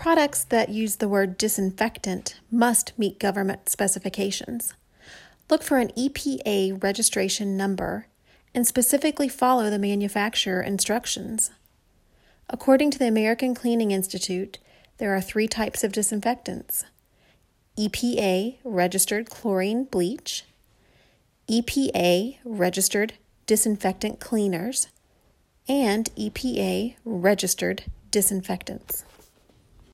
Products that use the word disinfectant must meet government specifications. Look for an EPA registration number and specifically follow the manufacturer instructions. According to the American Cleaning Institute, there are 3 types of disinfectants: EPA registered chlorine bleach, EPA registered disinfectant cleaners, and EPA registered disinfectants.